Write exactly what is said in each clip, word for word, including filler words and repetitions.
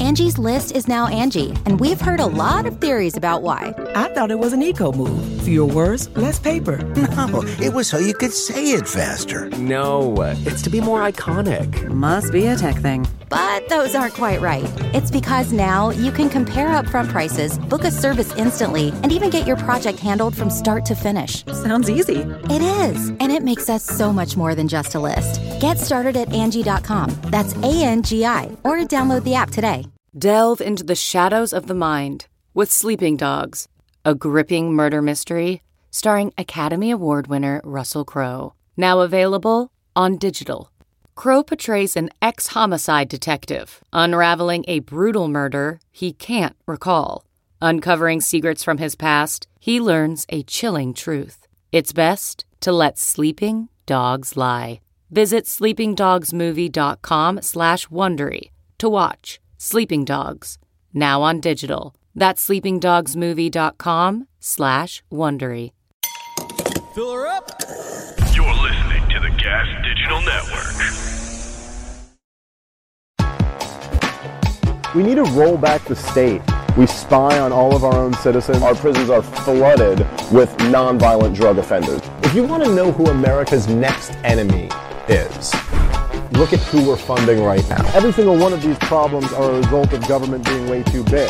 Angie's List is now Angie, and we've heard a lot of theories about why. I thought it was an eco move. Fewer words, less paper. No, it was so you could say it faster. No, it's to be more iconic. Must be a tech thing. But those aren't quite right. It's because now you can compare upfront prices, book a service instantly, and even get your project handled from start to finish. Sounds easy. It is, and it makes us so much more than just a list. Get started at Angie dot com. That's A N G I, or download the app today. Delve into the shadows of the mind with Sleeping Dogs, a gripping murder mystery starring Academy Award winner Russell Crowe. Now available on digital. Crowe portrays an ex-homicide detective unraveling a brutal murder he can't recall. Uncovering secrets from his past, he learns a chilling truth. It's best to let sleeping dogs lie. Visit sleepingdogsmovie.com slash Wondery to watch Sleeping Dogs, now on digital. That's sleepingdogsmovie.com slash Wondery. Fill her up. You're listening to the Gas Digital Network. We need to roll back the state. We spy on all of our own citizens. Our prisons are flooded with nonviolent drug offenders. If you want to know who America's next enemy is, look at who we're funding right now. Every single one of these problems are a result of government being way too big.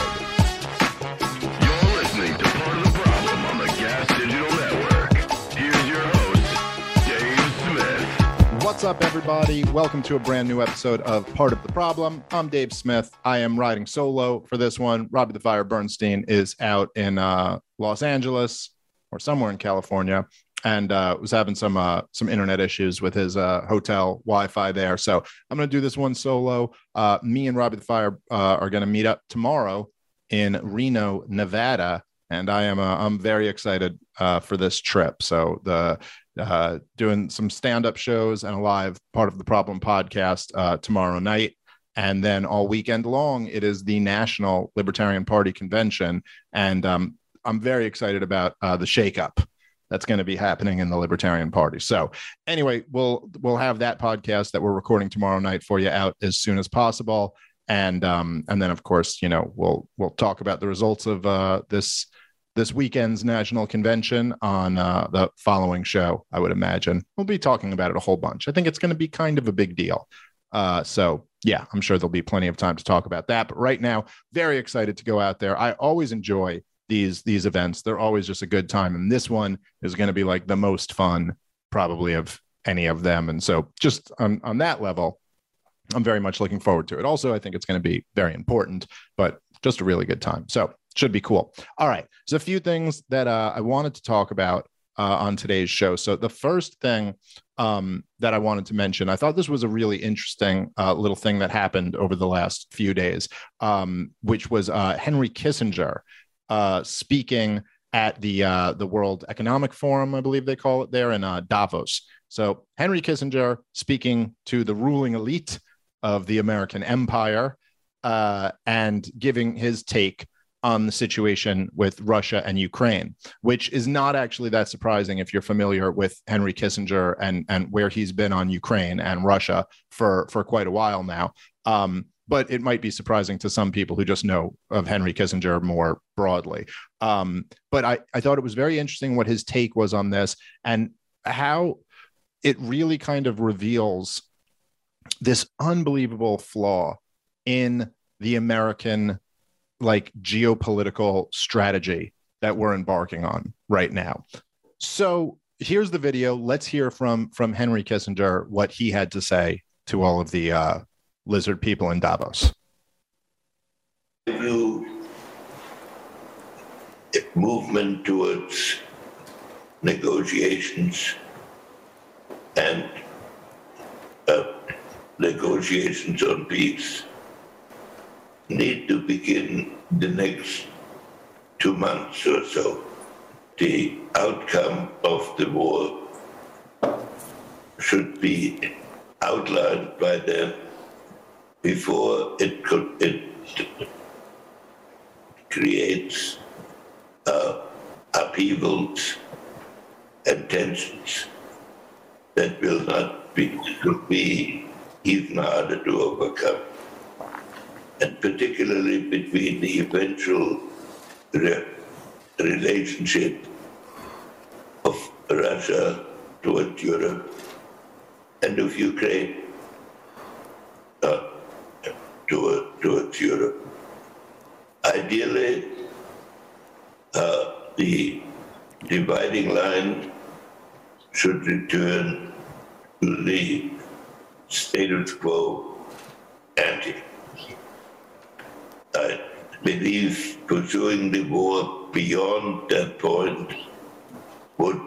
You're listening to Part of the Problem on the Gas Digital Network. Here's your host, Dave Smith. What's up, everybody? Welcome to a brand new episode of Part of the Problem. I'm Dave Smith. I am riding solo for this one. Robbie the Fire Bernstein is out in uh, Los Angeles or somewhere in California, and uh, was having some uh, some internet issues with his uh, hotel Wi-Fi there. So I'm going to do this one solo. Uh, me and Robbie the Fire uh, are going to meet up tomorrow in Reno, Nevada, and I am uh, I'm very excited uh, for this trip. So the uh, doing some stand-up shows and a live Part of the Problem podcast uh, tomorrow night. And then all weekend long, it is the National Libertarian Party Convention. And um, I'm very excited about uh, the shakeup that's going to be happening in the Libertarian Party. So anyway, we'll we'll have that podcast that we're recording tomorrow night for you out as soon as possible. And um, and then, of course, you know, we'll we'll talk about the results of uh, this this weekend's national convention on uh, the following show, I would imagine. We'll be talking about it a whole bunch. I think it's going to be kind of a big deal. Uh, so, yeah, I'm sure there'll be plenty of time to talk about that. But right now, very excited to go out there. I always enjoy these these events. They're always just a good time. And this one is going to be like the most fun probably of any of them. And so just on, on that level, I'm very much looking forward to it. Also, I think it's going to be very important, but just a really good time. So should be cool. All right. So a few things that uh, I wanted to talk about uh, on today's show. So the first thing um, that I wanted to mention, I thought this was a really interesting uh, little thing that happened over the last few days, um, which was uh, Henry Kissinger uh, speaking at the uh, the World Economic Forum, I believe they call it there in uh, Davos. So Henry Kissinger speaking to the ruling elite of the American empire uh, and giving his take on the situation with Russia and Ukraine, which is not actually that surprising if you're familiar with Henry Kissinger and, and where he's been on Ukraine and Russia for, for quite a while now. Um, but it might be surprising to some people who just know of Henry Kissinger more broadly. Um, but I, I thought it was very interesting what his take was on this and how it really kind of reveals this unbelievable flaw in the American like geopolitical strategy that we're embarking on right now. So here's the video. Let's hear from from Henry Kissinger what he had to say to all of the uh, lizard people in Davos. You movement towards negotiations and uh, negotiations on peace need to begin the next two months or so. The outcome of the war should be outlined by then before it could it creates uh, upheavals and tensions that will not be could be even harder to overcome. and particularly between the eventual re- relationship of Russia towards Europe and of Ukraine uh, toward, towards Europe. Ideally, uh, the dividing line should return to the status quo ante. I believe pursuing the war beyond that point would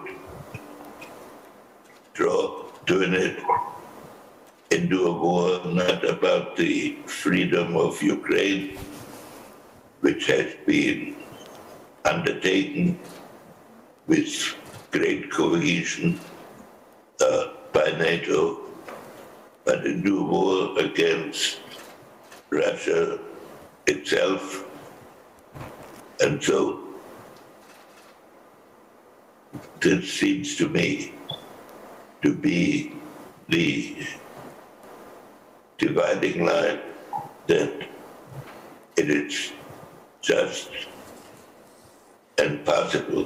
draw, turn it into a war not about the freedom of Ukraine, which has been undertaken with great cohesion uh, by NATO, but a new war against Russia itself. And so this seems to me to be the dividing line, that it is just and possible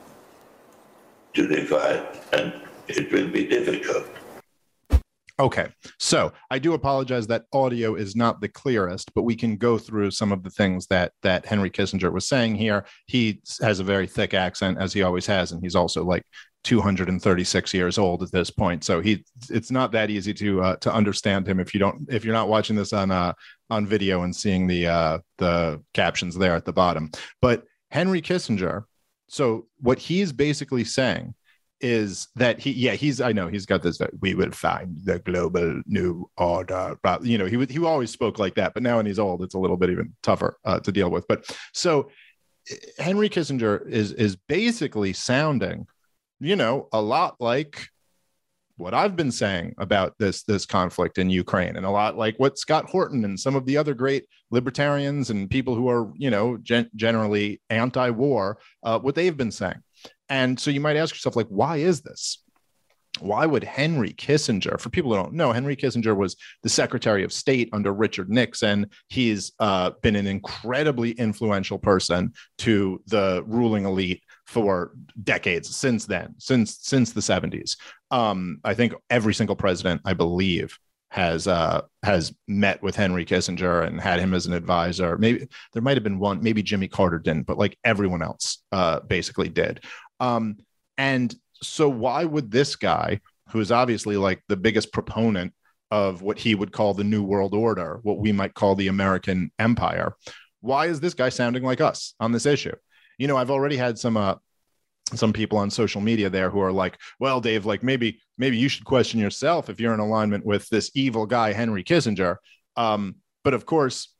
to define, and it will be difficult. Okay, so I do apologize that audio is not the clearest, but we can go through some of the things that that Henry Kissinger was saying here. He has a very thick accent, as he always has, and he's also like two hundred thirty-six years old at this point. So he, it's not that easy to uh, to understand him if you don't if you're not watching this on uh, on video and seeing the uh, the captions there at the bottom. But Henry Kissinger, so what he's basically saying is that he, yeah, he's, I know he's got this, that we will find the global new order, but you know, he would, he always spoke like that, but now when he's old, it's a little bit even tougher uh, to deal with. But so Henry Kissinger is, is basically sounding, you know, a lot like what I've been saying about this, this conflict in Ukraine, and a lot like what Scott Horton and some of the other great libertarians and people who are, you know, gen- generally anti-war, uh, what they've been saying. And so you might ask yourself, like, why is this? Why would Henry Kissinger, for people who don't know, Henry Kissinger was the Secretary of State under Richard Nixon. He's uh, been an incredibly influential person to the ruling elite for decades since then, since since the seventies. Um, I think every single president, I believe, has uh, has met with Henry Kissinger and had him as an advisor. Maybe there might have been one, maybe Jimmy Carter didn't, but like everyone else uh, basically did. Um, and so why would this guy, who is obviously like the biggest proponent of what he would call the New World Order, what we might call the American Empire, why is this guy sounding like us on this issue? You know, I've already had some uh, some people on social media there who are like, well, Dave, like maybe maybe you should question yourself if you're in alignment with this evil guy, Henry Kissinger. Um, but of course,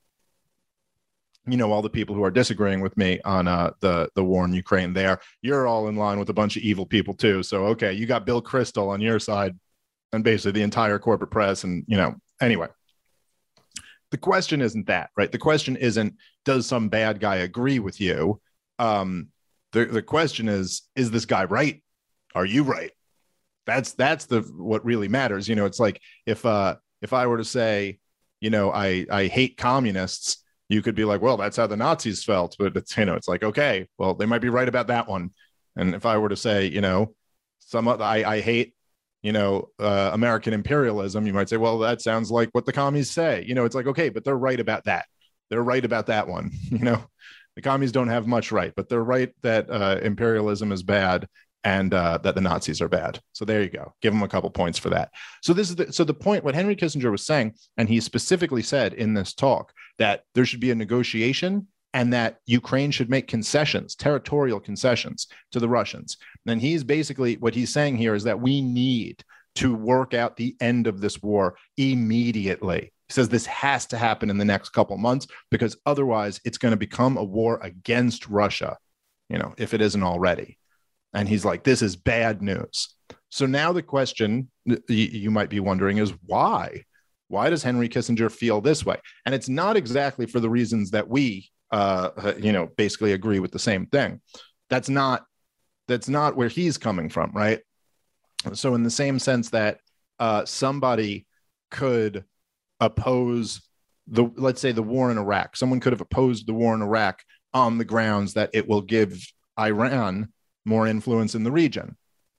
you know, all the people who are disagreeing with me on uh, the, the war in Ukraine there, you're all in line with a bunch of evil people too. So, okay, you got Bill Kristol on your side and basically the entire corporate press. And, you know, anyway, the question isn't that, right? The question isn't, does some bad guy agree with you? Um, the, the question is, is this guy right? Are you right? That's, that's the, what really matters. You know, it's like if, uh, if I were to say, you know, I, I hate communists, you could be like, well, that's how the Nazis felt. But it's, you know, it's like, okay, well, they might be right about that one. And if I were to say, you know, some other, I, I hate, you know, uh, American imperialism, you might say, well, that sounds like what the commies say. You know, it's like, okay, but they're right about that. They're right about that one. You know, the commies don't have much right, but they're right that uh, imperialism is bad and uh, that the Nazis are bad. So there you go. Give them a couple points for that. So this is the, so the point, what Henry Kissinger was saying, and he specifically said in this talk that there should be a negotiation and that Ukraine should make concessions, territorial concessions to the Russians. And he's basically, what he's saying here is that we need to work out the end of this war immediately. He says this has to happen in the next couple months because otherwise it's going to become a war against Russia, you know, if it isn't already. And he's like, this is bad news. So now the question you might be wondering is why? Why does Henry Kissinger feel this way? And it's not exactly for the reasons that we, uh, you know, basically agree with the same thing. That's not, that's not where he's coming from, right? So in the same sense that uh, somebody could oppose the, let's say the war in Iraq. Someone could have opposed the war in Iraq on the grounds that it will give Iran more influence in the region.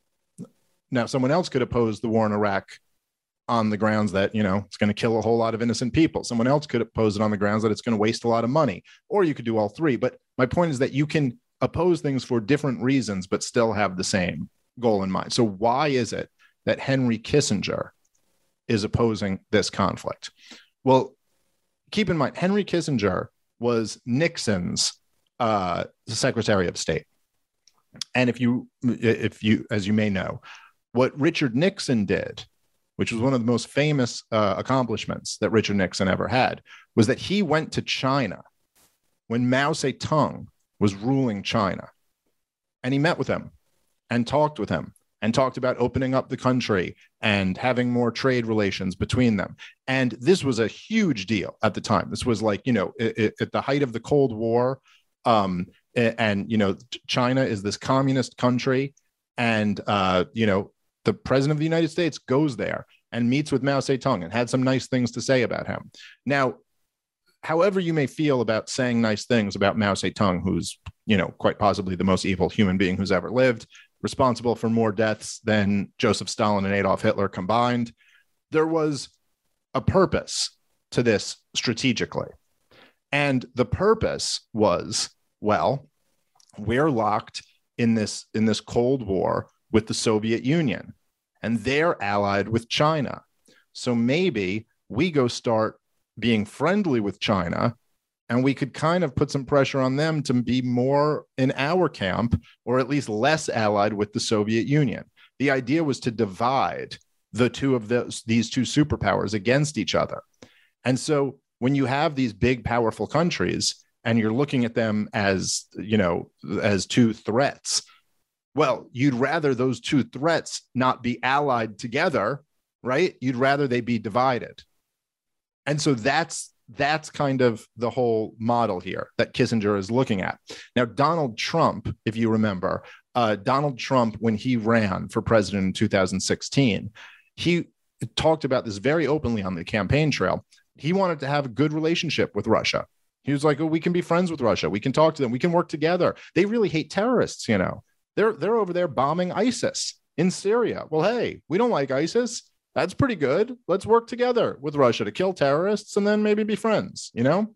Now, someone else could oppose the war in Iraq on the grounds that, you know, it's going to kill a whole lot of innocent people. Someone else could oppose it on the grounds that it's going to waste a lot of money, or you could do all three. But my point is that you can oppose things for different reasons, but still have the same goal in mind. So why is it that Henry Kissinger is opposing this conflict? Well, keep in mind, Henry Kissinger was Nixon's uh, Secretary of State. And if you, if you, as you may know, what Richard Nixon did, which was one of the most famous uh, accomplishments that Richard Nixon ever had, was that he went to China when Mao Zedong was ruling China. And he met with him and talked with him and talked about opening up the country and having more trade relations between them. And this was a huge deal at the time. This was like, you know, it, it, at the height of the Cold War. Um, and, you know, China is this communist country. And, uh, you know, the president of the United States goes there and meets with Mao Zedong and had some nice things to say about him. Now, however you may feel about saying nice things about Mao Zedong, who's, you know, quite possibly the most evil human being who's ever lived, responsible for more deaths than Joseph Stalin and Adolf Hitler combined, there was a purpose to this strategically. And the purpose was, well, we're locked in this, in this Cold War with the Soviet Union, and they're allied with China. So maybe we go start being friendly with China, and we could kind of put some pressure on them to be more in our camp, or at least less allied with the Soviet Union. The idea was to divide the two of those, these two superpowers against each other. And so when you have these big, powerful countries and you're looking at them as, you know, as two threats, well, you'd rather those two threats not be allied together, right? You'd rather they be divided. And so that's that's kind of the whole model here that Kissinger is looking at. Now, Donald Trump, if you remember, uh, Donald Trump, when he ran for president in two thousand sixteen, he talked about this very openly on the campaign trail. He wanted to have a good relationship with Russia. He was like, oh, we can be friends with Russia. We can talk to them. We can work together. They really hate terrorists, you know. They're, they're over there bombing ISIS in Syria. Well, hey, we don't like ISIS. That's pretty good. Let's work together with Russia to kill terrorists and then maybe be friends, you know?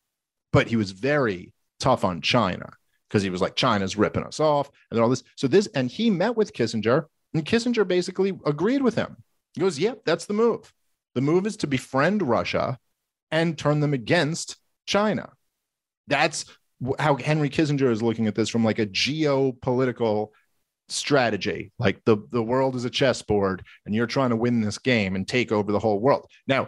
But he was very tough on China because he was like, China's ripping us off and all this. So this, and he met with Kissinger, and Kissinger basically agreed with him. He goes, yep, that's the move. The move is to befriend Russia and turn them against China. That's how Henry Kissinger is looking at this from like a geopolitical strategy. Like the, the world is a chessboard and you're trying to win this game and take over the whole world. Now,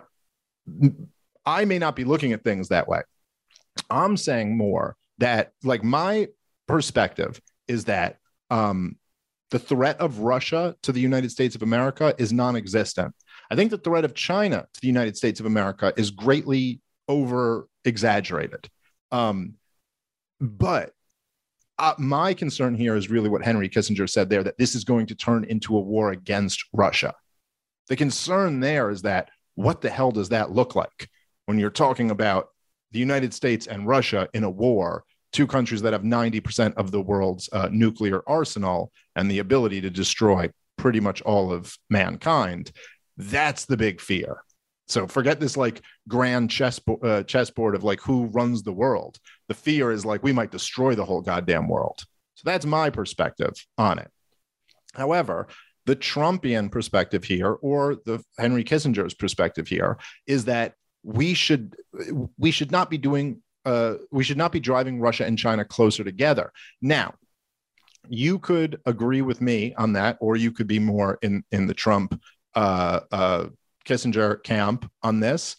I may not be looking at things that way. I'm saying more that, like, my perspective is that um, the threat of Russia to the United States of America is non-existent. I think the threat of China to the United States of America is greatly over exaggerated. Um, but uh, my concern here is really what Henry Kissinger said there, that this is going to turn into a war against Russia. The concern there is that what the hell does that look like when you're talking about the United States and Russia in a war, two countries that have ninety percent of the world's uh, nuclear arsenal and the ability to destroy pretty much all of mankind? That's the big fear. So forget this like grand chess uh, chessboard of like who runs the world. The fear is like we might destroy the whole goddamn world. So that's my perspective on it. However, the Trumpian perspective here, or the Henry Kissinger's perspective here, is that we should we should not be doing uh, we should not be driving Russia and China closer together. Now, you could agree with me on that, or you could be more in in the Trump uh, uh, Kissinger camp on this.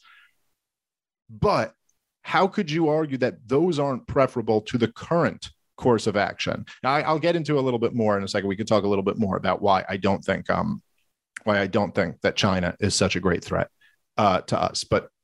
But how could you argue that those aren't preferable to the current course of action? Now, I, I'll get into a little bit more in a second. We could talk a little bit more about why I don't think um why I don't think that China is such a great threat uh, to us. But the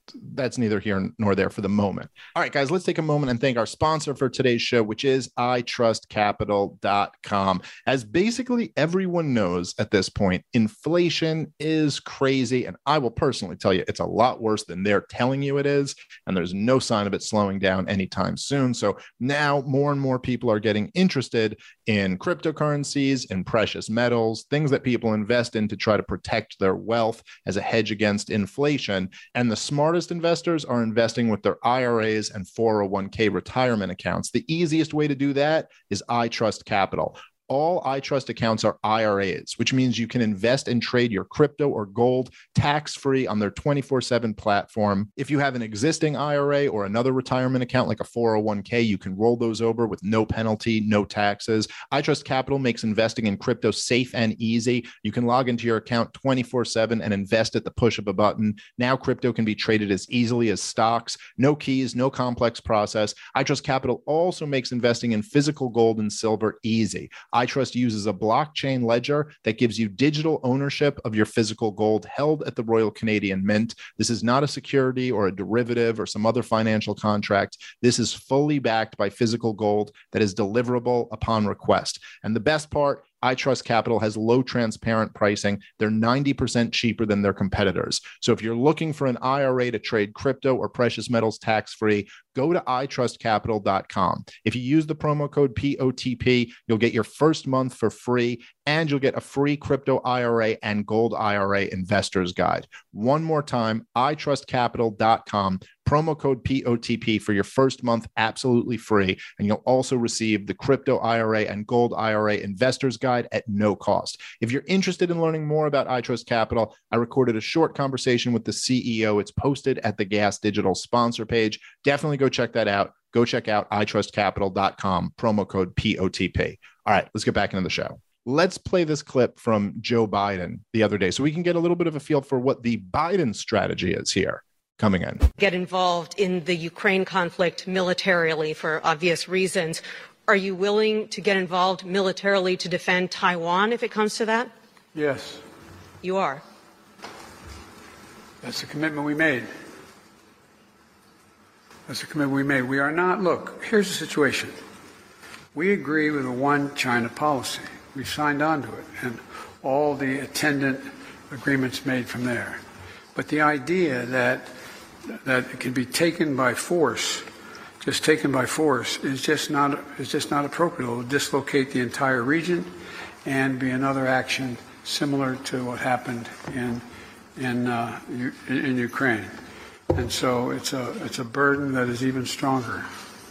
that's neither here nor there for the moment. All right, guys, let's take a moment and thank our sponsor for today's show, which is i trust capital dot com. As basically everyone knows at this point, inflation is crazy. And I will personally tell you, it's a lot worse than they're telling you it is. And there's no sign of it slowing down anytime soon. So now more and more people are getting interested in cryptocurrencies and precious metals, things that people invest in to try to protect their wealth as a hedge against inflation. And the smartest investors are investing with their I R As and four oh one k retirement accounts. The easiest way to do that is iTrust Capital. All iTrust accounts are I R As, which means you can invest and trade your crypto or gold tax-free on their twenty-four seven platform. If you have an existing I R A or another retirement account like a four oh one k, you can roll those over with no penalty, no taxes. iTrust Capital makes investing in crypto safe and easy. You can log into your account twenty-four seven and invest at the push of a button. Now crypto can be traded as easily as stocks. No keys, no complex process. iTrust Capital also makes investing in physical gold and silver easy. iTrust uses a blockchain ledger that gives you digital ownership of your physical gold held at the Royal Canadian Mint. This is not a security or a derivative or some other financial contract. This is fully backed by physical gold that is deliverable upon request. And the best part, iTrust Capital has low transparent pricing. They're ninety percent cheaper than their competitors. So if you're looking for an I R A to trade crypto or precious metals tax-free, go to i trust capital dot com. If you use the promo code P O T P, you'll get your first month for free, and you'll get a free crypto I R A and gold I R A investor's guide. One more time, i trust capital dot com. Promo code P O T P for your first month absolutely free. And you'll also receive the crypto I R A and gold I R A investor's guide at no cost. If you're interested in learning more about iTrust Capital, I recorded a short conversation with the C E O. It's posted at the Gas Digital sponsor page. Definitely go check that out. Go check out i trust capital dot com, promo code P O T P. All right, let's get back into the show. Let's play this clip from Joe Biden the other day so we can get a little bit of a feel for what the Biden strategy is here. Coming in. Get involved in the Ukraine conflict militarily for obvious reasons. Are you willing to get involved militarily to defend Taiwan if it comes to that? Yes. You are? That's the commitment we made. That's the commitment we made. We are not, look, here's the situation. We agree with a one China policy. We signed on to it and all the attendant agreements made from there. But the idea that that it can be taken by force, just taken by force, is just not is just not appropriate. It will dislocate the entire region and be another action similar to what happened in in uh, in Ukraine. And so it's a it's a burden that is even stronger.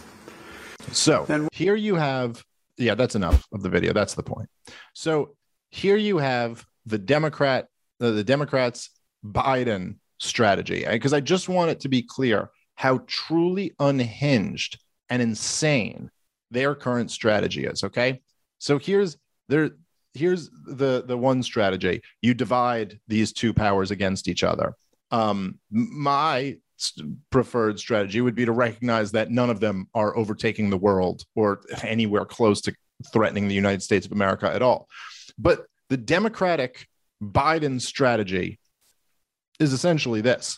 So then, here you have, yeah, that's enough of the video. That's the point. So here you have the Democrat, uh, the Democrats' Biden strategy, because I just want it to be clear how truly unhinged and insane their current strategy is. Okay, so here's their here's the the one strategy: you divide these two powers against each other. Um, my preferred strategy would be to recognize that none of them are overtaking the world or anywhere close to threatening the United States of America at all. But the Democratic Biden strategy is essentially this: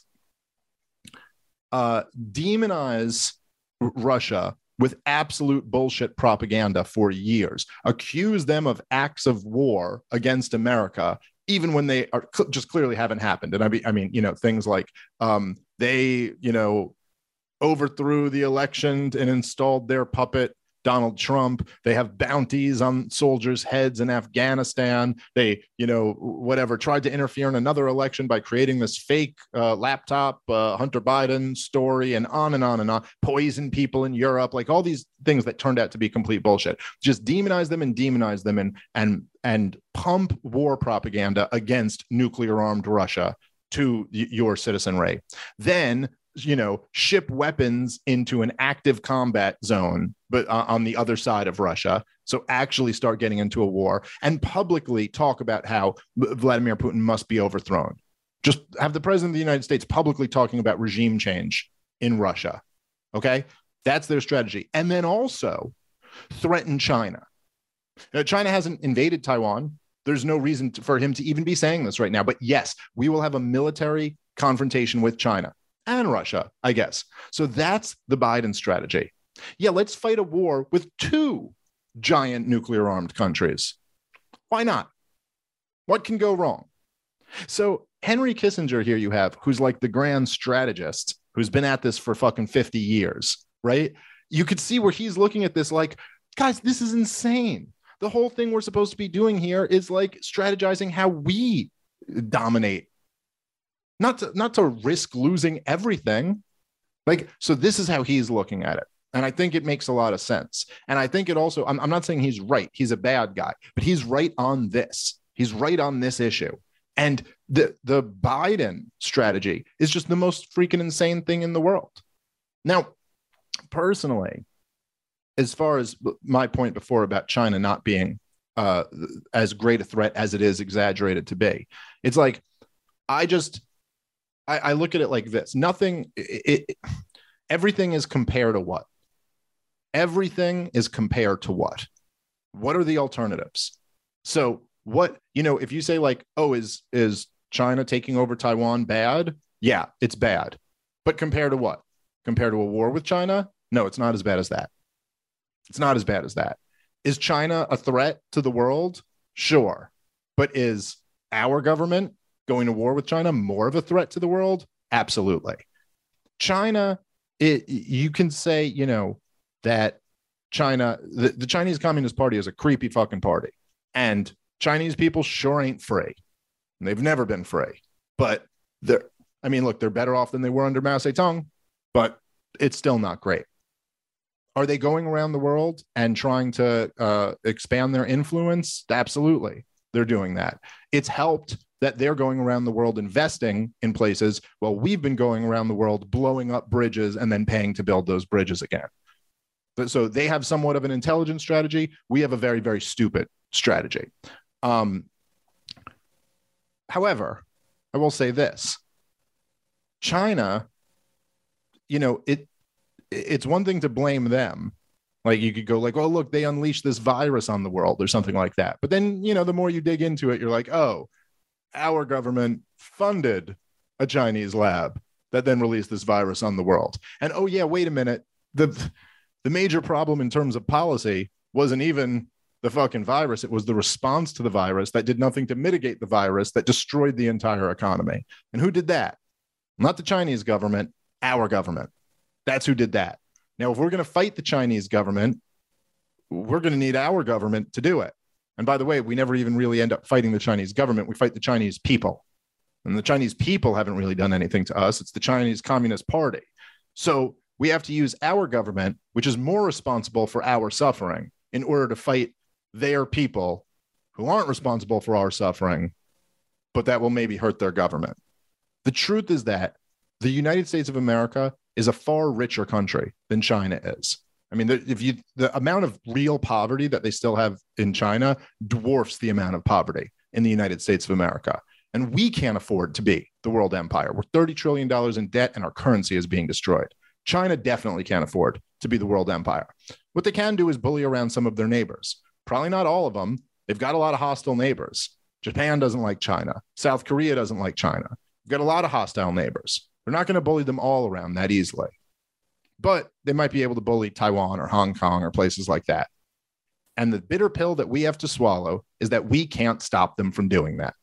uh, demonize Russia with absolute bullshit propaganda for years, accuse them of acts of war against America, even when they are cl- just clearly haven't happened. And I mean, I mean, you know, things like um, they, you know, overthrew the election and installed their puppet Donald Trump. They have bounties on soldiers' heads in Afghanistan. They, you know, whatever, tried to interfere in another election by creating this fake uh, laptop uh, Hunter Biden story, and on and on and on. Poison people in Europe, like all these things that turned out to be complete bullshit. Just demonize them and demonize them and and and pump war propaganda against nuclear armed Russia to y- your citizenry. Then, you know, ship weapons into an active combat zone, but uh, on the other side of Russia. So actually start getting into a war and publicly talk about how Vladimir Putin must be overthrown. Just have the president of the United States publicly talking about regime change in Russia. Okay, that's their strategy. And then also threaten China. Now, China hasn't invaded Taiwan. There's no reason to, for him to even be saying this right now. But yes, we will have a military confrontation with China. and Russia, I guess. So that's the Biden strategy. Yeah, let's fight a war with two giant nuclear armed countries. Why not? What can go wrong? So Henry Kissinger here you have, who's like the grand strategist, who's been at this for fucking fifty years, right? You could see where he's looking at this like, guys, this is insane. The whole thing we're supposed to be doing here is like strategizing how we dominate. Not to, not to risk losing everything. Like, so this is how he's looking at it. And I think it makes a lot of sense. And I think it also, I'm, I'm not saying he's right. He's a bad guy, but he's right on this. He's right on this issue. And the, the Biden strategy is just the most freaking insane thing in the world. Now, personally, as far as my point before about China not being uh, as great a threat as it is exaggerated to be, it's like, I just, I, I look at it like this. Nothing, it, it, everything is compared to what? Everything is compared to what? What are the alternatives? So what, you know, if you say like, oh, is, is China taking over Taiwan bad? Yeah, it's bad. But compared to what? Compared to a war with China? No, it's not as bad as that. It's not as bad as that. Is China a threat to the world? Sure. But is our government going to war with China more of a threat to the world? Absolutely. China, it, you can say, you know, that China, the, the Chinese Communist Party is a creepy fucking party. And Chinese people sure ain't free. And they've never been free. But they're, I mean, look, they're better off than they were under Mao Zedong, but it's still not great. Are they going around the world and trying to uh, expand their influence? Absolutely. They're doing that. It's helped that they're going around the world investing in places while we've been going around the world blowing up bridges and then paying to build those bridges again. So they have somewhat of an intelligent strategy. We have a very, very stupid strategy. Um, however, I will say this. China, you know, it it's one thing to blame them. Like you could go like, oh, look, they unleashed this virus on the world or something like that. But then, you know, the more you dig into it, you're like, oh, our government funded a Chinese lab that then released this virus on the world. And, oh, yeah, wait a minute. The, the major problem in terms of policy wasn't even the fucking virus. It was the response to the virus that did nothing to mitigate the virus that destroyed the entire economy. And who did that? Not the Chinese government, our government. That's who did that. Now, if we're going to fight the Chinese government, we're going to need our government to do it. And by the way, we never even really end up fighting the Chinese government. We fight the Chinese people. And the Chinese people haven't really done anything to us. It's the Chinese Communist Party. So we have to use our government, which is more responsible for our suffering, in order to fight their people who aren't responsible for our suffering, but that will maybe hurt their government. The truth is that the United States of America is a far richer country than China is. I mean, if you the amount of real poverty that they still have in China dwarfs the amount of poverty in the United States of America. And we can't afford to be the world empire. We're thirty trillion dollars in debt and our currency is being destroyed. China definitely can't afford to be the world empire. What they can do is bully around some of their neighbors. Probably not all of them. They've got a lot of hostile neighbors. Japan doesn't like China. South Korea doesn't like China. We've got a lot of hostile neighbors. They're not going to bully them all around that easily. But they might be able to bully Taiwan or Hong Kong or places like that. And the bitter pill that we have to swallow is that we can't stop them from doing that.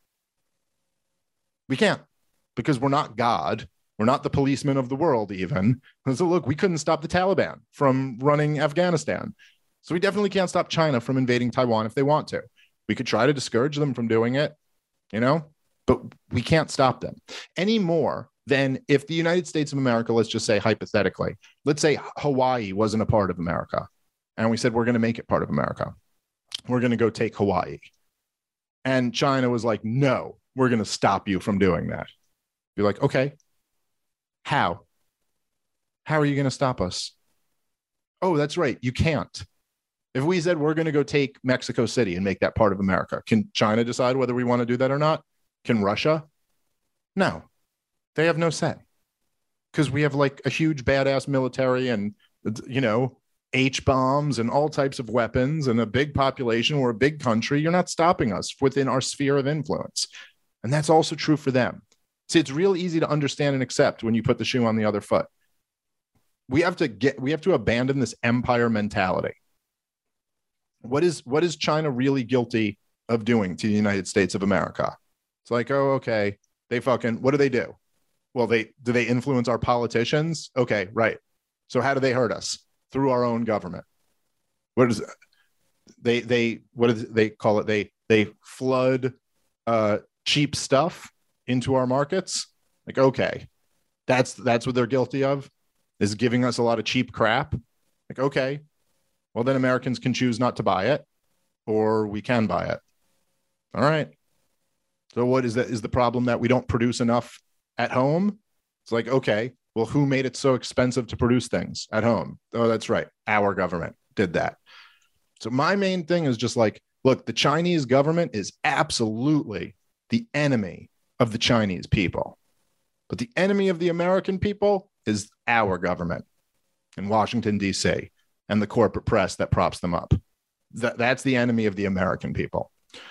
We can't, because we're not God. We're not the policemen of the world even. So look, we couldn't stop the Taliban from running Afghanistan. So we definitely can't stop China from invading Taiwan if they want to. We could try to discourage them from doing it, you know, but we can't stop them any more than if the United States of America, let's just say hypothetically, let's say Hawaii wasn't a part of America. And we said, we're going to make it part of America. We're going to go take Hawaii. And China was like, no, we're going to stop you from doing that. Be like, okay, how? How are you going to stop us? Oh, that's right. You can't. If we said we're going to go take Mexico City and make that part of America, can China decide whether we want to do that or not? Can Russia? No, they have no say, because we have like a huge badass military and, you know, H bombs and all types of weapons and a big population. We're a big country. You're not stopping us within our sphere of influence. And that's also true for them. See, it's real easy to understand and accept when you put the shoe on the other foot. We have to get, we have to abandon this empire mentality. What is, what is China really guilty of doing to the United States of America? It's like, oh, okay. They fucking, what do they do? Well, they, do they influence our politicians? Okay. Right. So how do they hurt us? Through our own government. What is they, they, what do they call it? They, they flood uh, cheap stuff into our markets. Like, okay, that's, that's what they're guilty of, is giving us a lot of cheap crap. Like, okay, well then Americans can choose not to buy it, or we can buy it. All right. So what is that? Is the problem that we don't produce enough at home? It's like, okay, well, who made it so expensive to produce things at home? Oh, that's right. Our government did that. So my main thing is just like, look, the Chinese government is absolutely the enemy of the Chinese people. But the enemy of the American people is our government in Washington, D C, and the corporate press that props them up. That, that's the enemy of the American people.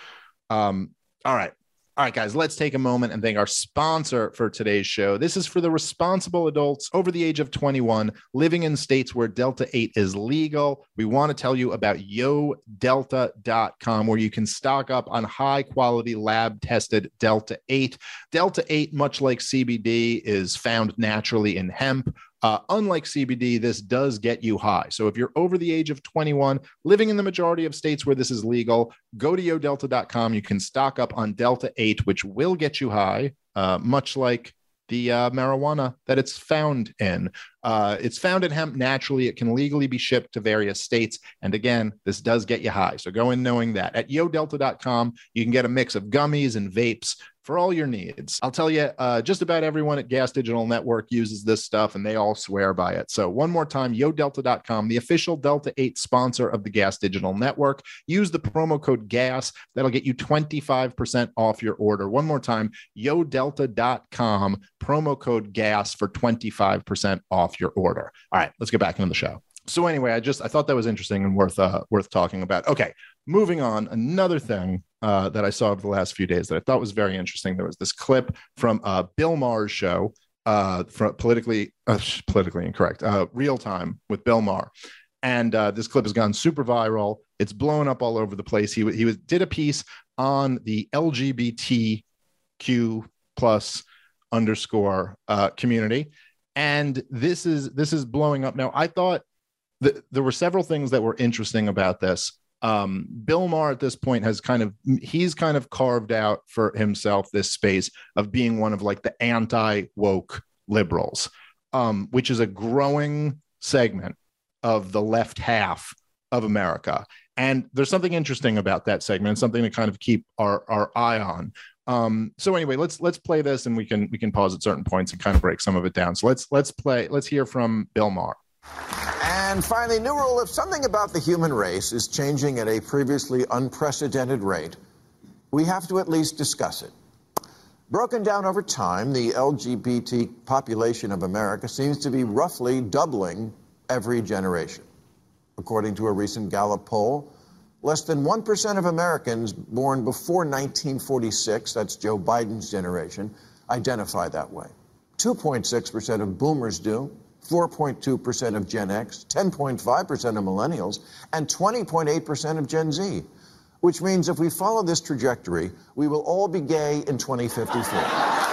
Um, all right. All right, guys, let's take a moment and thank our sponsor for today's show. This is for the responsible adults over the age of twenty-one living in states where Delta eight is legal. We want to tell you about yo delta dot com, where you can stock up on high-quality lab-tested Delta eight. Delta eight, much like C B D, is found naturally in hemp. Uh, unlike C B D, this does get you high. So if you're over the age of twenty-one, living in the majority of states where this is legal, go to yo delta dot com. You can stock up on Delta eight, which will get you high, uh, much like the uh, marijuana that it's found in. Uh, it's found in hemp naturally. It can legally be shipped to various states. And again, this does get you high. So go in knowing that. At yo delta dot com, you can get a mix of gummies and vapes for all your needs. I'll tell you, uh, just about everyone at Gas Digital Network uses this stuff, and they all swear by it. So one more time, yo delta dot com, the official Delta eight sponsor of the Gas Digital Network. Use the promo code GAS. That'll get you twenty-five percent off your order. One more time, yo delta dot com, promo code GAS for twenty-five percent off your order. All right, let's get back into the show. So anyway, I just I thought that was interesting and worth uh, worth talking about. Okay, moving on. Another thing uh, that I saw over the last few days that I thought was very interesting. There was this clip from uh, Bill Maher's show, uh, from politically uh, politically incorrect, uh, Real Time with Bill Maher, and uh, this clip has gone super viral. It's blown up all over the place. He he was, did a piece on the L G B T Q plus underscore uh, community, and this is this is blowing up now. I thought that there were several things that were interesting about this. Um, Bill Maher at this point has kind of, he's kind of carved out for himself this space of being one of like the anti-woke liberals, um, which is a growing segment of the left half of America. And there's something interesting about that segment, something to kind of keep our, our eye on. Um, so anyway, let's let's play this, and we can we can pause at certain points and kind of break some of it down. So let's let's play. Let's hear from Bill Maher. And finally, new rule: if something about the human race is changing at a previously unprecedented rate, we have to at least discuss it. Broken down over time, the L G B T population of America seems to be roughly doubling every generation. According to a recent Gallup poll, less than one percent of Americans born before nineteen forty-six, that's Joe Biden's generation, identify that way. two point six percent of boomers do, four point two percent of Gen X, ten point five percent of millennials, and twenty point eight percent of Gen Z. Which means if we follow this trajectory, we will all be gay in twenty fifty-four.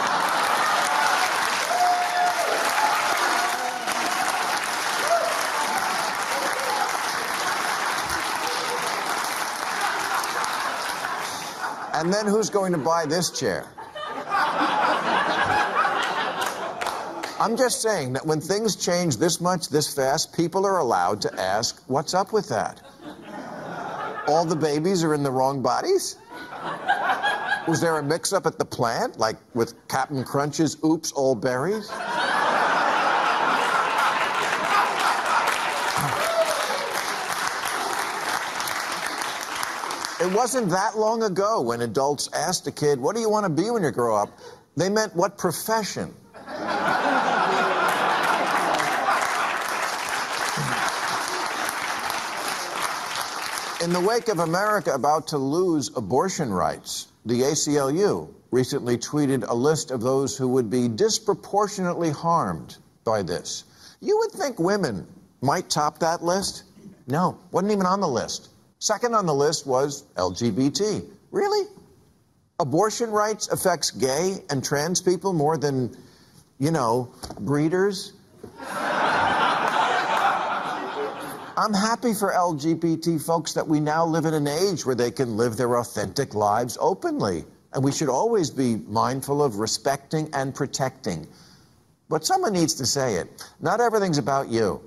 And then who's going to buy this chair? I'm just saying that when things change this much, this fast, people are allowed to ask, what's up with that? All the babies are in the wrong bodies? Was there a mix-up at the plant, like with Captain Crunch's Oops, All Berries? It wasn't that long ago when adults asked a kid, what do you want to be when you grow up? They meant what profession? In the wake of America about to lose abortion rights, the A C L U recently tweeted a list of those who would be disproportionately harmed by this. You would think women might top that list. No, wasn't even on the list. Second on the list was L G B T. Really? Abortion rights affects gay and trans people more than, you know, breeders? I'm happy for L G B T folks that we now live in an age where they can live their authentic lives openly. And we should always be mindful of respecting and protecting. But someone needs to say it. Not everything's about you.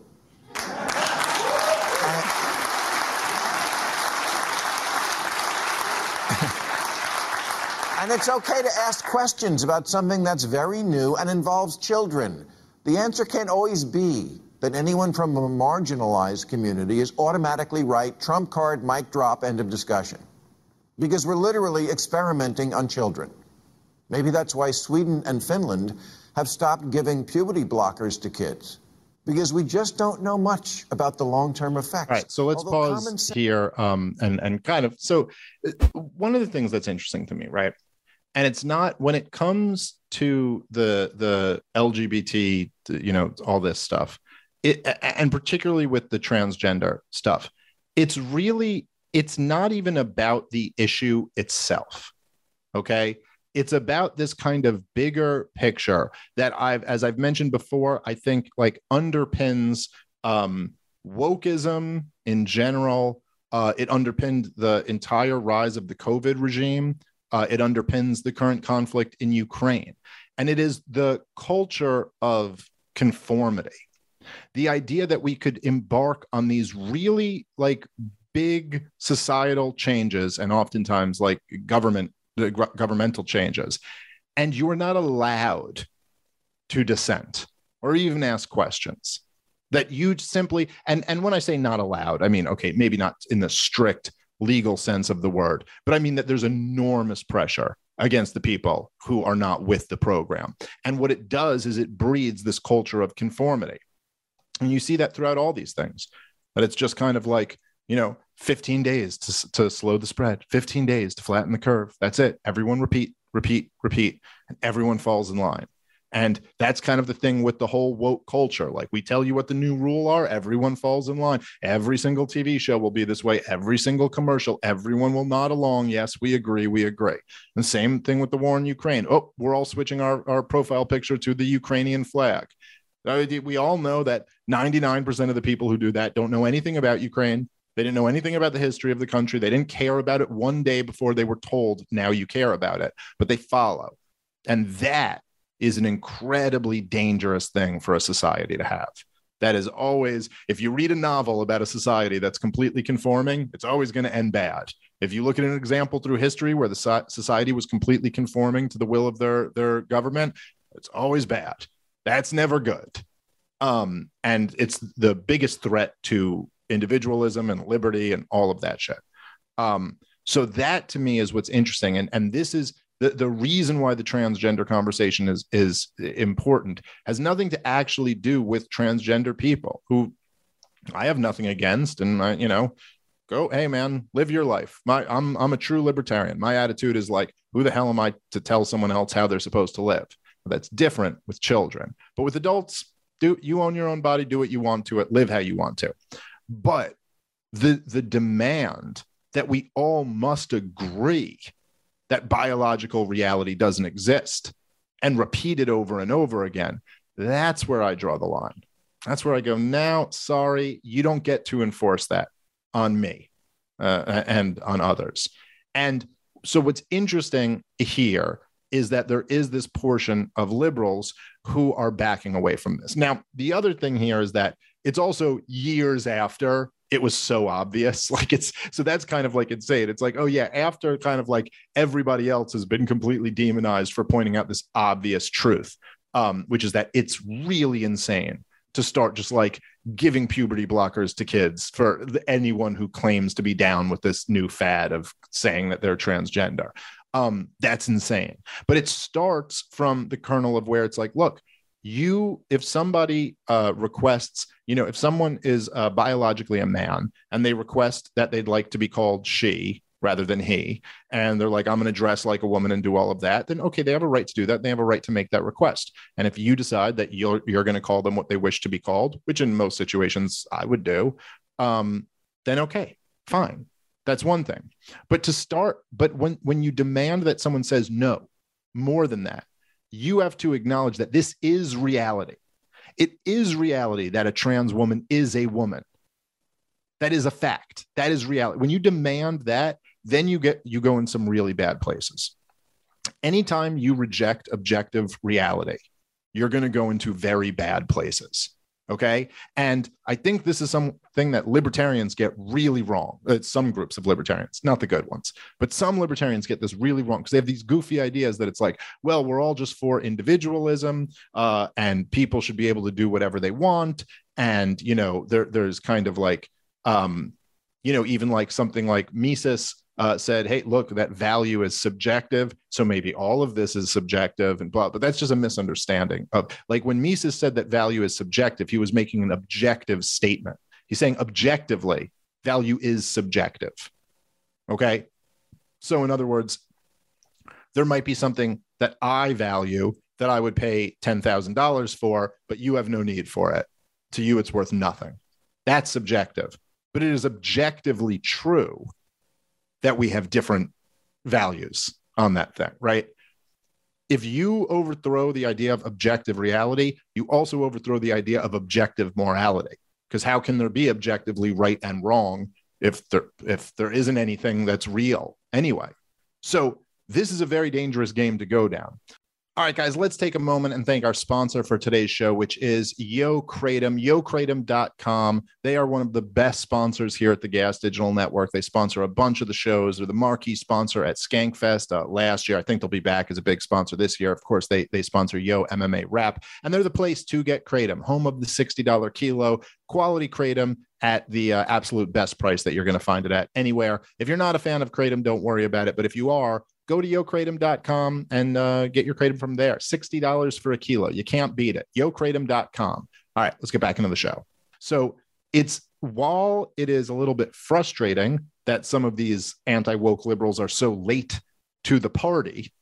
And it's okay to ask questions about something that's very new and involves children. The answer can't always be that anyone from a marginalized community is automatically right, trump card, mic drop, end of discussion. Because we're literally experimenting on children. Maybe that's why Sweden and Finland have stopped giving puberty blockers to kids. Because we just don't know much about the long-term effects. All right, so let's Although pause here um, and, and kind of, so one of the things that's interesting to me, right? And it's not, when it comes to the the L G B T, you know, all this stuff, it, and particularly with the transgender stuff, it's really, it's not even about the issue itself, okay? It's about this kind of bigger picture that I've, as I've mentioned before, I think like underpins um, wokeism in general. Uh, it underpinned the entire rise of the COVID regime. Uh, it underpins the current conflict in Ukraine. And it is the culture of conformity. The idea that we could embark on these really like big societal changes and oftentimes like government the governmental changes, and you are not allowed to dissent or even ask questions, that you simply, and, and when I say not allowed, I mean, okay, maybe not in the strict legal sense of the word, but I mean that there's enormous pressure against the people who are not with the program. And what it does is it breeds this culture of conformity. And you see that throughout all these things, that it's just kind of like, you know, fifteen days to, to slow the spread, fifteen days to flatten the curve. That's it. Everyone repeat, repeat, repeat, and everyone falls in line. And that's kind of the thing with the whole woke culture. Like, we tell you what the new rule are, everyone falls in line. Every single T V show will be this way. Every single commercial, everyone will nod along. Yes, we agree, we agree. And same thing with the war in Ukraine. Oh, we're all switching our, our profile picture to the Ukrainian flag. We all know that ninety-nine percent of the people who do that don't know anything about Ukraine. They didn't know anything about the history of the country. They didn't care about it one day before they were told, now you care about it, but they follow. And that is an incredibly dangerous thing for a society to have. That is always, if you read a novel about a society that's completely conforming, it's always going to end bad. If you look at an example through history where the society was completely conforming to the will of their, their government, it's always bad. That's never good. Um, and it's the biggest threat to individualism and liberty and all of that shit. Um, so that to me is what's interesting. And, and this is the, the reason why the transgender conversation is, is important, has nothing to actually do with transgender people who I have nothing against. And I, you know, go, hey man, live your life. My, I'm, I'm a true libertarian. My attitude is like, who the hell am I to tell someone else how they're supposed to live? That's different with children, but with adults, do you own your own body, do what you want to it, live how you want to. But the the demand that we all must agree that biological reality doesn't exist and repeat it over and over again, that's where I draw the line. That's where I go, now, sorry, you don't get to enforce that on me uh, and on others. And so what's interesting here is that there is this portion of liberals who are backing away from this. Now, the other thing here is that it's also years after it was so obvious. Like it's, so that's kind of like insane. It's like, oh yeah, after kind of like everybody else has been completely demonized for pointing out this obvious truth, um, which is that it's really insane to start just like giving puberty blockers to kids for anyone who claims to be down with this new fad of saying that they're transgender. Um, that's insane. But it starts from the kernel of where it's like, look, you, if somebody uh, requests, you know, if someone is uh, biologically a man and they request that they'd like to be called she, rather than he, and they're like, I'm going to dress like a woman and do all of that, then okay, they have a right to do that. They have a right to make that request. And if you decide that you're you're going to call them what they wish to be called, which in most situations I would do, um, then okay, fine. That's one thing. But to start, but when when you demand that someone says no, more than that, you have to acknowledge that this is reality. It is reality that a trans woman is a woman. That is a fact. That is reality. When you demand that, then you get you go in some really bad places. Anytime you reject objective reality, you're going to go into very bad places. Okay. And I think this is something that libertarians get really wrong. It's some groups of libertarians, not the good ones, but some libertarians get this really wrong because they have these goofy ideas that it's like, well, we're all just for individualism uh, and people should be able to do whatever they want. And, you know, there, there's kind of like, um, you know, even like something like Mises uh, said, hey, look, that value is subjective. So maybe all of this is subjective and blah, but that's just a misunderstanding of like when Mises said that value is subjective, he was making an objective statement. He's saying objectively, value is subjective. Okay. So in other words, there might be something that I value that I would pay ten thousand dollars for, but you have no need for it. To you, it's worth nothing. That's subjective, but it is objectively true that we have different values on that thing, right? If you overthrow the idea of objective reality, you also overthrow the idea of objective morality. Because how can there be objectively right and wrong if there if there isn't anything that's real anyway? So this is a very dangerous game to go down. All right, guys, let's take a moment and thank our sponsor for today's show, which is Yo Kratom, yo kratom dot com. They are one of the best sponsors here at the Gas Digital Network. They sponsor a bunch of the shows. They're the marquee sponsor at Skankfest uh, last year. I think they'll be back as a big sponsor this year. Of course, they, they sponsor Yo M M A Rap, and they're the place to get Kratom, home of the sixty dollars kilo, quality Kratom at the uh, absolute best price that you're going to find it at anywhere. If you're not a fan of Kratom, don't worry about it. But if you are, go to yo kratom dot com and uh, get your Kratom from there. sixty dollars for a kilo. You can't beat it. yo kratom dot com. All right, let's get back into the show. So it's while it is a little bit frustrating that some of these anti-woke liberals are so late to the party,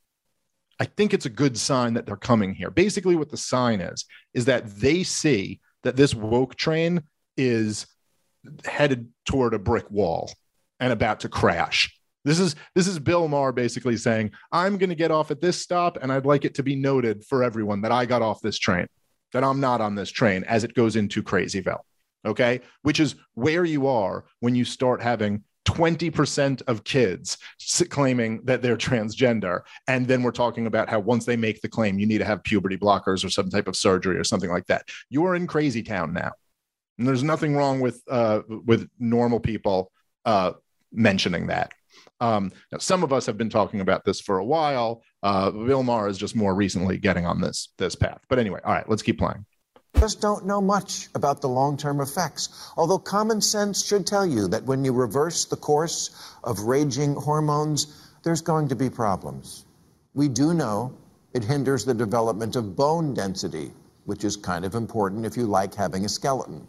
I think it's a good sign that they're coming here. Basically what the sign is, is that they see that this woke train is headed toward a brick wall and about to crash. This is this is Bill Maher basically saying, I'm going to get off at this stop, and I'd like it to be noted for everyone that I got off this train, that I'm not on this train as it goes into Crazyville, okay? Which is where you are when you start having twenty percent of kids claiming that they're transgender, and then we're talking about how once they make the claim, you need to have puberty blockers or some type of surgery or something like that. You are in Crazy Town now, and there's nothing wrong with uh, with normal people uh, mentioning that. Um, now, some of us have been talking about this for a while. Uh, Bill Maher is just more recently getting on this this path. But anyway, all right, let's keep playing. Just don't know much about the long-term effects, although common sense should tell you that when you reverse the course of raging hormones, there's going to be problems. We do know it hinders the development of bone density, which is kind of important if you like having a skeleton.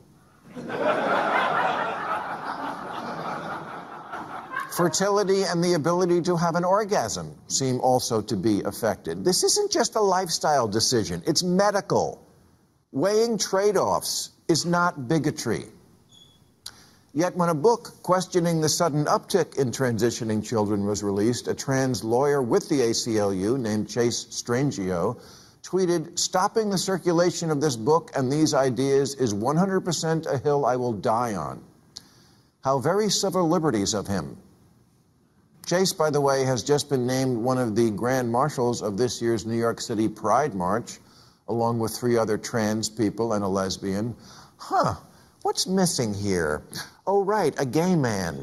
Fertility and the ability to have an orgasm seem also to be affected. This isn't just a lifestyle decision, it's medical. Weighing trade-offs is not bigotry. Yet when a book questioning the sudden uptick in transitioning children was released, a trans lawyer with the A C L U named Chase Strangio tweeted, "Stopping the circulation of this book and these ideas is one hundred percent a hill I will die on." How very civil liberties of him. Chase, by the way, has just been named one of the grand marshals of this year's New York City Pride March, along with three other trans people and a lesbian. Huh, what's missing here? Oh, right, a gay man.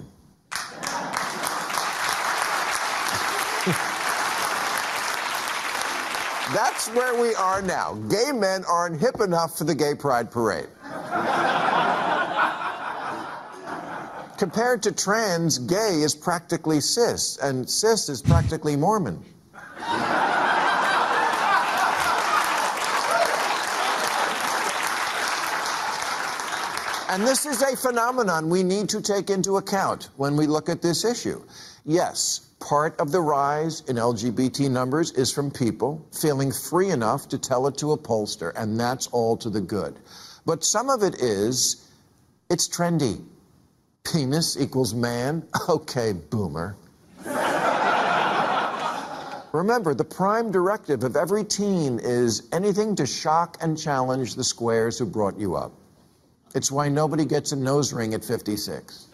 That's where we are now. Gay men aren't hip enough for the gay pride parade. Compared to trans, gay is practically cis, and cis is practically Mormon. And this is a phenomenon we need to take into account when we look at this issue. Yes, part of the rise in L G B T numbers is from people feeling free enough to tell it to a pollster, and that's all to the good. But some of it is, it's trendy. Penis equals man. Okay, boomer. Remember, the prime directive of every teen is anything to shock and challenge the squares who brought you up. It's why nobody gets a nose ring at fifty-six.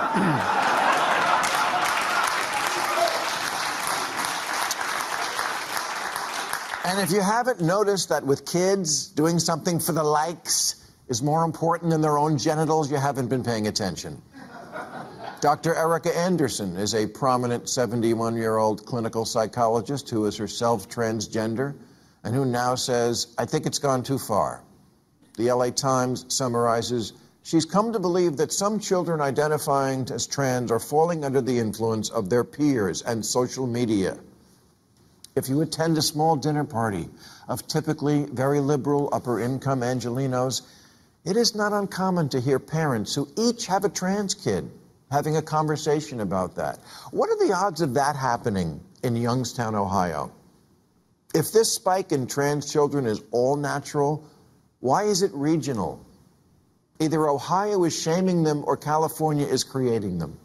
And if you haven't noticed that with kids, doing something for the likes is more important than their own genitals, you haven't been paying attention. Doctor Erica Anderson is a prominent seventy-one-year-old clinical psychologist who is herself transgender and who now says, I think it's gone too far. The L A Times summarizes, she's come to believe that some children identifying as trans are falling under the influence of their peers and social media. If you attend a small dinner party of typically very liberal, upper-income Angelenos, it is not uncommon to hear parents who each have a trans kid having a conversation about that. What are the odds of that happening in Youngstown, Ohio? If this spike in trans children is all natural, why is it regional? Either Ohio is shaming them or California is creating them.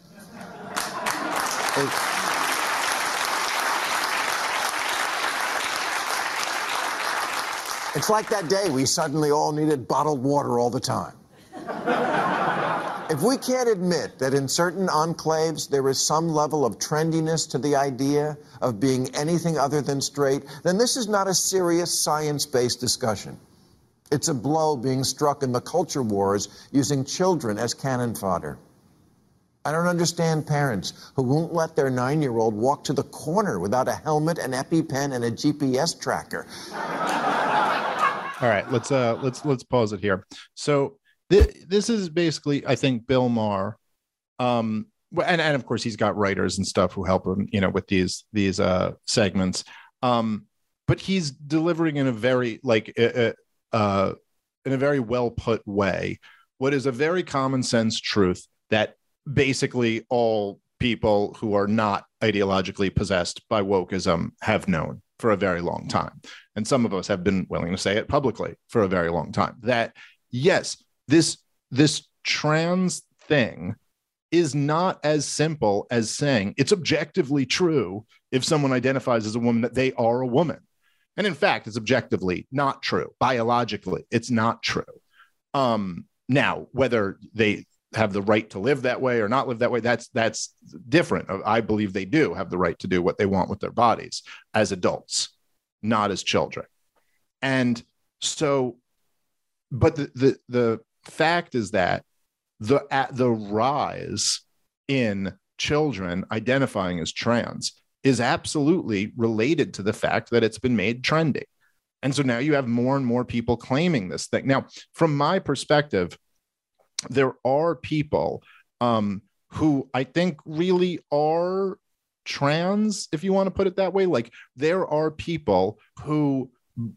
It, it's like that day we suddenly all needed bottled water all the time. If we can't admit that in certain enclaves there is some level of trendiness to the idea of being anything other than straight, then this is not a serious science-based discussion. It's a blow being struck in the culture wars using children as cannon fodder. I don't understand parents who won't let their nine-year-old walk to the corner without a helmet, an EpiPen, and a G P S tracker. All right, let's uh, let's let's pause it here. So th- this is basically, I think, Bill Maher, um, and and of course he's got writers and stuff who help him, you know, with these these uh, segments. Um, but he's delivering in a very like. Uh, Uh, in a very well put way, what is a very common sense truth that basically all people who are not ideologically possessed by wokeism have known for a very long time. And some of us have been willing to say it publicly for a very long time, that yes, this, this trans thing is not as simple as saying it's objectively true if someone identifies as a woman that they are a woman. And in fact, it's objectively not true. Biologically, it's not true. Um, now, whether they have the right to live that way or not live that way, that's that's different. I believe they do have the right to do what they want with their bodies as adults, not as children. And so, but the the, the fact is that the at the rise in children identifying as trans is absolutely related to the fact that it's been made trendy. And so now you have more and more people claiming this thing. Now, from my perspective, there are people um, who I think really are trans, if you want to put it that way. Like there are people who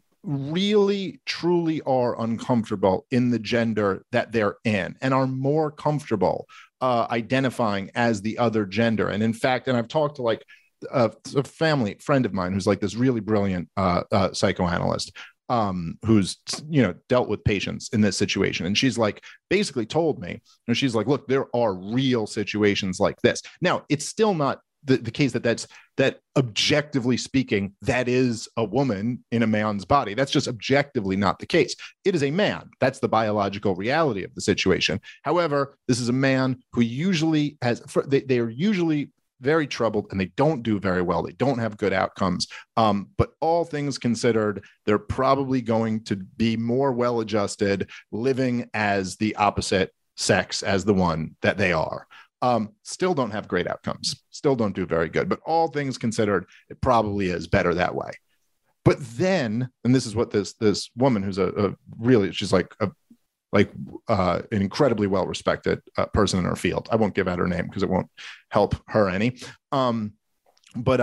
really, truly are uncomfortable in the gender that they're in and are more comfortable uh, identifying as the other gender. And in fact, and I've talked to like, Uh, a family friend of mine who's like this really brilliant uh, uh, psychoanalyst um, who's, you know, dealt with patients in this situation. And she's like, basically told me, and she's like, look, there are real situations like this. Now, it's still not the, the case that that's, that objectively speaking, that is a woman in a man's body. That's just objectively not the case. It is a man. That's the biological reality of the situation. However, this is a man who usually has, they, they are usually very troubled and they don't do very well. They don't have good outcomes. Um, but all things considered, they're probably going to be more well-adjusted living as the opposite sex as the one that they are. Um, still don't have great outcomes. Still don't do very good. But all things considered, it probably is better that way. But then, and this is what this, this woman who's a, a really, she's like a like uh, an incredibly well-respected uh, person in her field. I won't give out her name because it won't help her any. Um, but uh,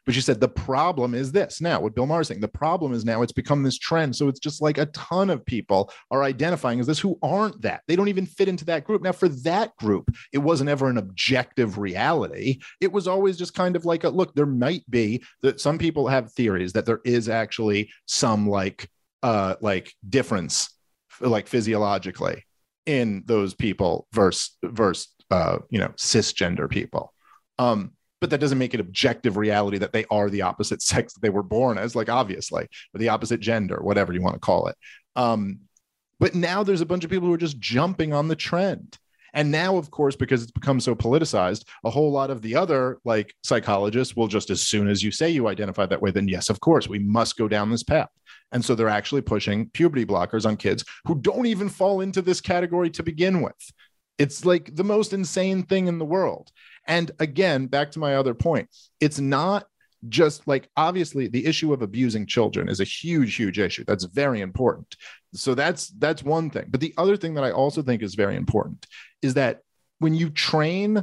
But she said the problem is this. Now, what Bill Maher is saying, the problem is now it's become this trend. So it's just like a ton of people are identifying as this who aren't that. They don't even fit into that group. Now, for that group, it wasn't ever an objective reality. It was always just kind of like, a, look, there might be that some people have theories that there is actually some like, uh, like difference, like physiologically in those people versus, versus uh, you know, cisgender people. Um, But that doesn't make it objective reality that they are the opposite sex that they were born as, like, obviously, or the opposite gender, whatever you want to call it. Um, but now there's a bunch of people who are just jumping on the trend. And now, of course, because it's become so politicized, a whole lot of the other like psychologists will just, as soon as you say you identify that way, then yes, of course, we must go down this path. And so they're actually pushing puberty blockers on kids who don't even fall into this category to begin with. It's like the most insane thing in the world. And again, back to my other point, it's not just like, obviously the issue of abusing children is a huge, huge issue. That's very important. So that's, that's one thing. But the other thing that I also think is very important is that when you train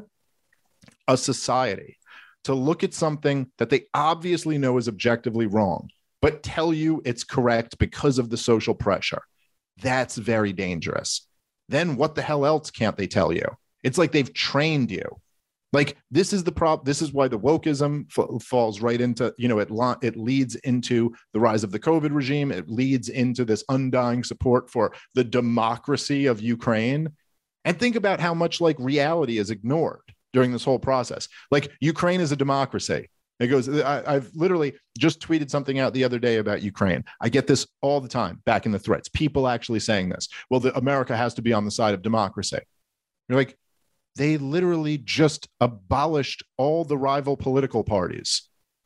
a society to look at something that they obviously know is objectively wrong, but tell you it's correct because of the social pressure, that's very dangerous. Then what the hell else can't they tell you? It's like they've trained you. Like, this is the problem. This is why the wokeism f- falls right into, you know, it, lo- it leads into the rise of the COVID regime. It leads into this undying support for the democracy of Ukraine. And think about how much like reality is ignored during this whole process. Like, Ukraine is a democracy. It goes, I, I've literally just tweeted something out the other day about Ukraine. I get this all the time back in the threads. People actually saying this. Well, the, America has to be on the side of democracy. You're like, they literally just abolished all the rival political parties.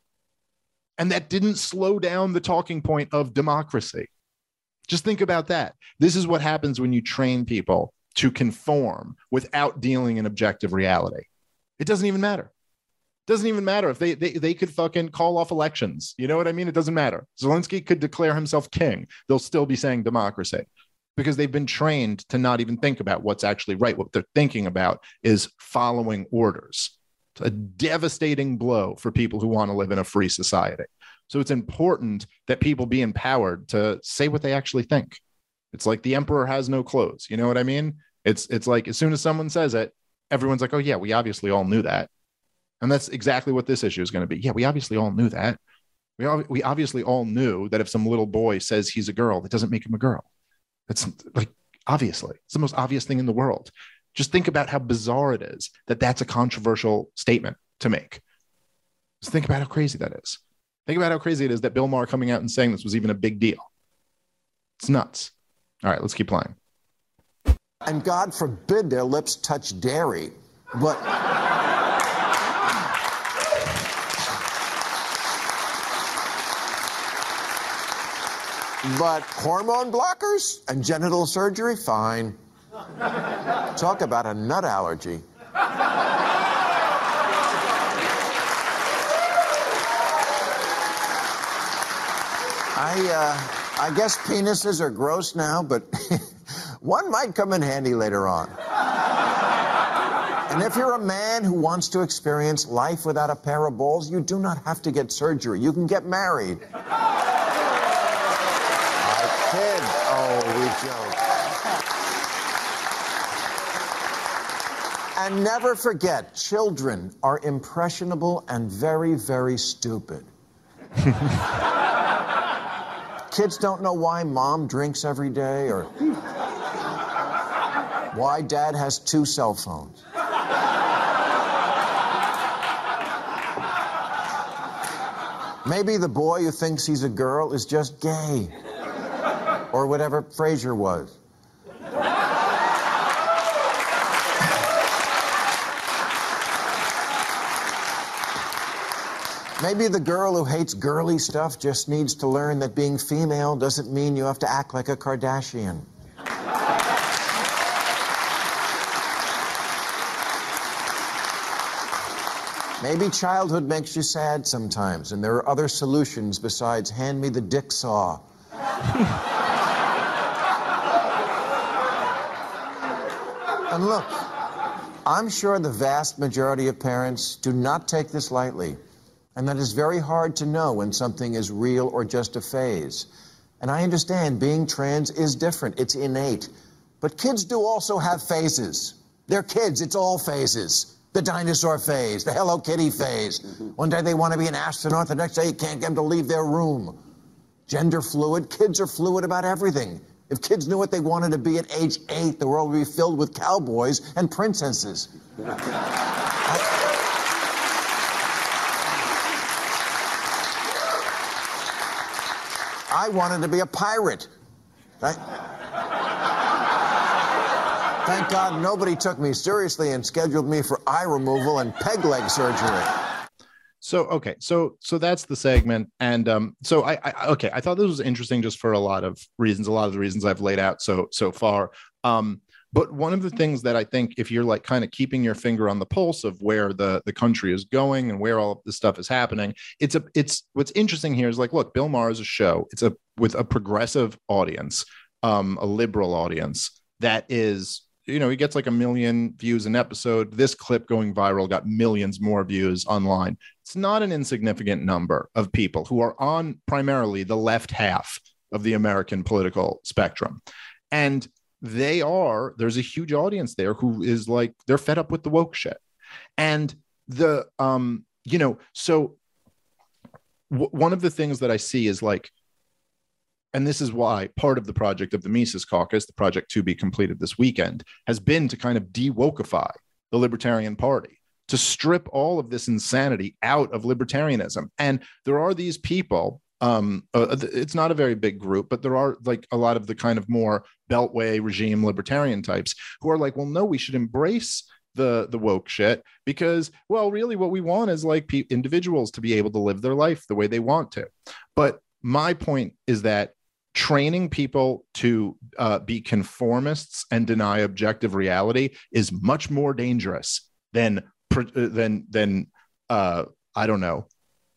And that didn't slow down the talking point of democracy. Just think about that. This is what happens when you train people to conform without dealing in objective reality. It doesn't even matter. Doesn't even matter if they, they they could fucking call off elections. You know what I mean? It doesn't matter. Zelensky could declare himself king. They'll still be saying democracy because they've been trained to not even think about what's actually right. What they're thinking about is following orders. It's a devastating blow for people who want to live in a free society. So it's important that people be empowered to say what they actually think. It's like the emperor has no clothes. You know what I mean? It's it's like as soon as someone says it, everyone's like, oh yeah, we obviously all knew that. And that's exactly what this issue is going to be. Yeah, we obviously all knew that. We all, we obviously all knew that if some little boy says he's a girl, that doesn't make him a girl. That's like, obviously, it's the most obvious thing in the world. Just think about how bizarre it is that that's a controversial statement to make. Just think about how crazy that is. Think about how crazy it is that Bill Maher coming out and saying this was even a big deal. It's nuts. All right, let's keep playing. And God forbid their lips touch dairy, but... But hormone blockers and genital surgery, fine. Talk about a nut allergy. I, uh, I guess penises are gross now, but one might come in handy later on. And if you're a man who wants to experience life without a pair of balls, you do not have to get surgery. You can get married. Kid. Oh, we joke. And never forget, children are impressionable and very, very stupid. Kids don't know why mom drinks every day or why dad has two cell phones. Maybe the boy who thinks he's a girl is just gay. Or whatever Frasier was. Maybe the girl who hates girly stuff just needs to learn that being female doesn't mean you have to act like a Kardashian. Maybe childhood makes you sad sometimes, and there are other solutions besides hand me the dick saw. And look, I'm sure the vast majority of parents do not take this lightly. And that is very hard to know when something is real or just a phase. And I understand being trans is different. It's innate. But kids do also have phases. They're kids. It's all phases. The dinosaur phase, the Hello Kitty phase. Mm-hmm. One day they want to be an astronaut. The next day you can't get them to leave their room. Gender fluid. Kids are fluid about everything. If kids knew what they wanted to be at age eight, the world would be filled with cowboys and princesses. I, I wanted to be a pirate. I, thank God nobody took me seriously and scheduled me for eye removal and peg leg surgery. So, okay, so so that's the segment. And um, so I, I, okay, I thought this was interesting just for a lot of reasons, a lot of the reasons I've laid out so, so far. Um, but one of the things that I think if you're like kind of keeping your finger on the pulse of where the, the country is going and where all of this stuff is happening, it's a, it's what's interesting here is like, look, Bill Maher is a show. It's a, with a progressive audience, um, a liberal audience that is, you know, he gets like a million views an episode. This clip going viral got millions more views online. It's not an insignificant number of people who are on primarily the left half of the American political spectrum. And they are, there's a huge audience there who is like, they're fed up with the woke shit. And the, um, you know, so w- one of the things that I see is like, and this is why part of the project of the Mises Caucus, the project to be completed this weekend, has been to kind of de-wokeify the Libertarian Party, to strip all of this insanity out of libertarianism. And there are these people, um, uh, it's not a very big group, but there are like a lot of the kind of more Beltway regime libertarian types who are like, well, no, we should embrace the the woke shit because, well, really what we want is like pe- individuals to be able to live their life the way they want to. But my point is that training people to uh, be conformists and deny objective reality is much more dangerous than than than uh, I don't know,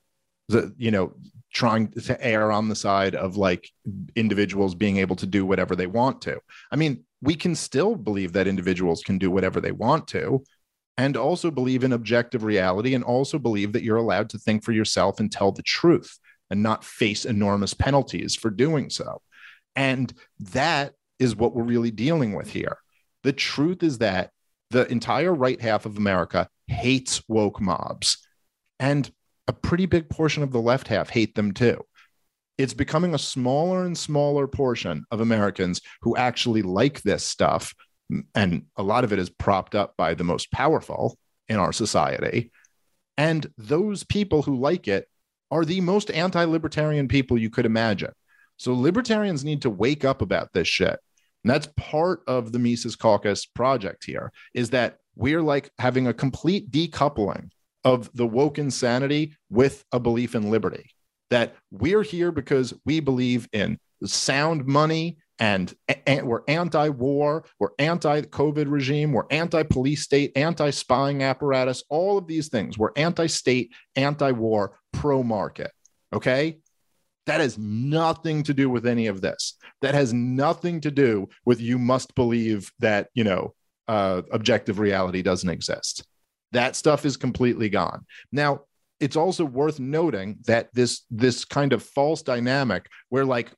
the you know trying to err on the side of like individuals being able to do whatever they want to. I mean, we can still believe that individuals can do whatever they want to, and also believe in objective reality, and also believe that you're allowed to think for yourself and tell the truth and not face enormous penalties for doing so. And that is what we're really dealing with here. The truth is that the entire right half of America hates woke mobs, and a pretty big portion of the left half hate them too. It's becoming a smaller and smaller portion of Americans who actually like this stuff, and a lot of it is propped up by the most powerful in our society. And those people who like it are the most anti-libertarian people you could imagine. So libertarians need to wake up about this shit. And that's part of the Mises Caucus project here, is that we're like having a complete decoupling of the woke insanity with a belief in liberty. That we're here because we believe in sound money, and, and we're anti-war, we're anti-COVID regime, we're anti-police state, anti-spying apparatus, all of these things. We're anti-state, anti-war, pro-market, okay? That has nothing to do with any of this. That has nothing to do with you must believe that, you know, uh, objective reality doesn't exist. That stuff is completely gone. Now, it's also worth noting that this this kind of false dynamic where, like,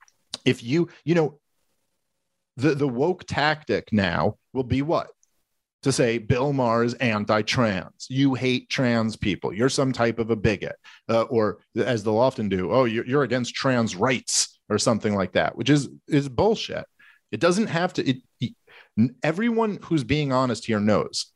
if you, you know, the, the woke tactic now will be what? To say Bill Maher is anti-trans. You hate trans people. You're some type of a bigot. Uh, or as they'll often do, oh, you're, you're against trans rights or something like that, which is is bullshit. It doesn't have to. It, it, everyone who's being honest here knows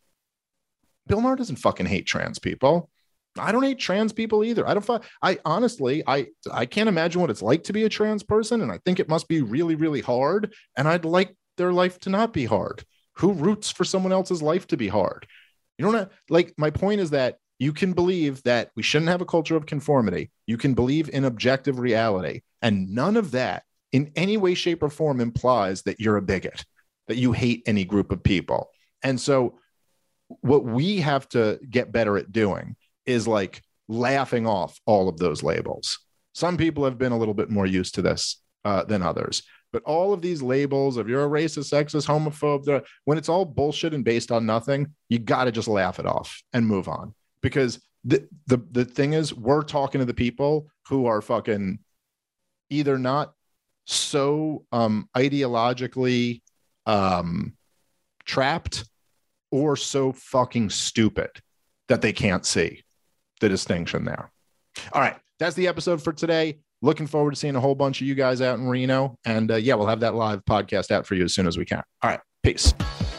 Bill Maher doesn't fucking hate trans people. I don't hate trans people either. I don't. I honestly, I I can't imagine what it's like to be a trans person, and I think it must be really, really hard. And I'd like their life to not be hard. Who roots for someone else's life to be hard? You don't have, like, my point is that you can believe that we shouldn't have a culture of conformity. You can believe in objective reality, and none of that in any way, shape, or form implies that you're a bigot, that you hate any group of people. And so what we have to get better at doing is like laughing off all of those labels. Some people have been a little bit more used to this uh, than others, but all of these labels of you're a racist, sexist, homophobe, when it's all bullshit and based on nothing, you got to just laugh it off and move on, because the, the, the thing is, we're talking to the people who are fucking either not so um, ideologically um, trapped or so fucking stupid that they can't see the distinction there. All right. That's the episode for today. Looking forward to seeing a whole bunch of you guys out in Reno. And uh, yeah, we'll have that live podcast out for you as soon as we can. All right. Peace.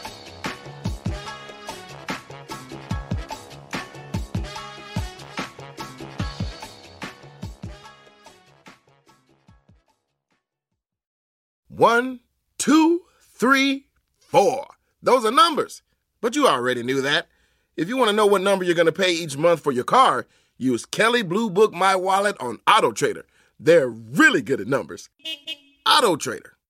One, two, three, four. Those are numbers. But you already knew that. If you want to know what number you're going to pay each month for your car, use Kelley Blue Book My Wallet on AutoTrader. They're really good at numbers. AutoTrader.